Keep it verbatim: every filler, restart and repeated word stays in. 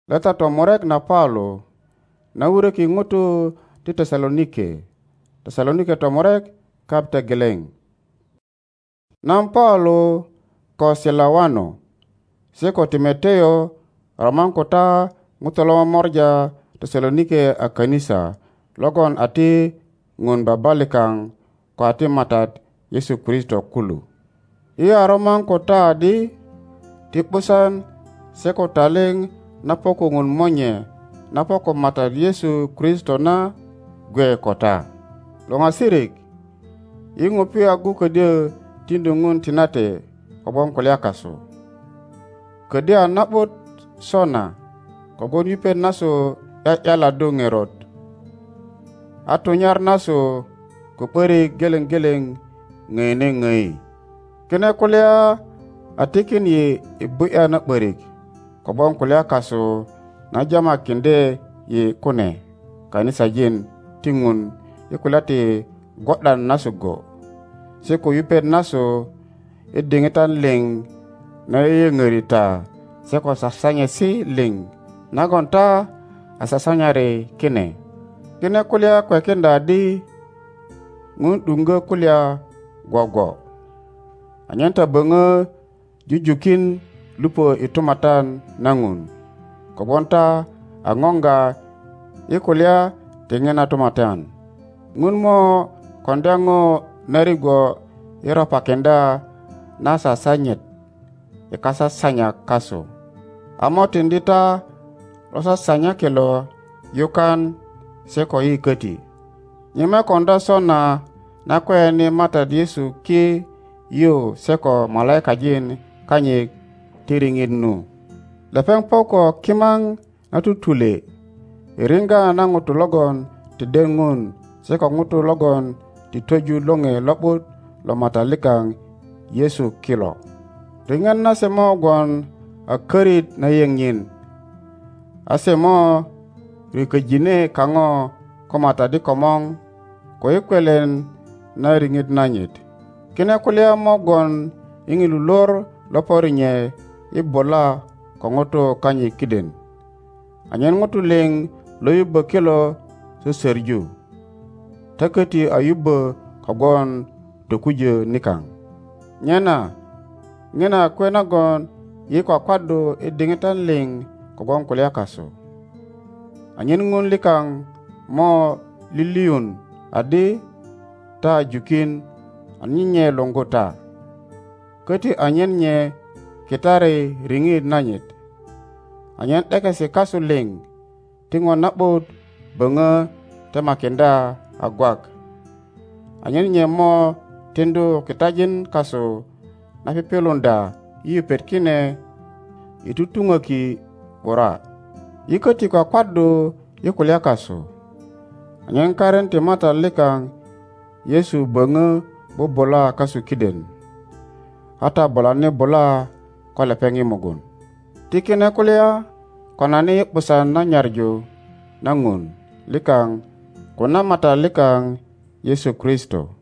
Leta tomorek na Paulo na ure ki ngutu ti Tesalonike. Tesalonike tomorek kapte geleng. Nam Paulo ko Silawano seko Timoteo ramang kota ngutolo morja Tesalonike a kanisa logon ati ngun babalikang ko ati matat Yesu Kristo kulu. Ia ramang kota adi tipusan seko taling napoko ngun monye napoko matat Yesu Kristo na gue kota. Longa sirik ingopi agu kedia tindungun tinate kobong kuliah kaso. Kedia napot sona kogon yupen naso ya yala do ngerot. Atunyar naso kuperi geleng-geleng ngene ngei. Kene kuliah atikin ye ibu ya nak berik. Kobong kuliah kaso na jama kinde ye kone. Kanisa jin tingun ye kuliah ti godan naso go. Seko yupen naso idingitan ling na ye ngerita. Seko sasanya si ling nagonta asasanya re kine. Kine kuliah kwe kenda di ngundunga kuliah gogo. Anyanta benga jujukin lupo itumatan nangun. Kobonta angonga ye kuliah tengena tumatan. Ngun mo kondango narigo ira pakenda nasa sanyet ikasa sanya kaso. Amo tindita losa sanya kelo yukan seko yi keti. Nyeme konda sona na kwe ni mata Yesu ki yu seko malaika jin kanyi tiringin nu. Lepeng poko kimang natutule. Iringa na ngutu logon tidengun seko ngutu logon titoju longe loput lo mata likang Yesu kilo. Ringan na semo gon akarit na yengin. Asemo rikejine kango komata di komong ko ikwelen na ringit nanyit. Kine kuliah mogon ingilulor loporinye ibola kongoto kanyi kiden. Anyen ngotu ling loyuba kilo suserju. Takati ayuba kagon dokuje nikang. Nyena ngena kwena gon yiko kwado idingitan ling kogon kuliah kaso. Anyen ngun likang mo liliun adi ta jukin anyinye longota. Kati anyen nye kitare ringid nanyit. Anyen tekesi kaso ling tingon napot benga temakenda agwak. Anyen nye mo tendo kitajin kaso napipilunda yu petkine itutunga ki ora. Yikoti kwa kwado yikuliah kaso. Anyen karen timata likang Yesu benga bo bola kasu kiden. Hata bola ne bola kwa lepengi mogun. Tikine kuliah konani pesan na nyarjo nangun likang kuna mata likang Yesu Kristo.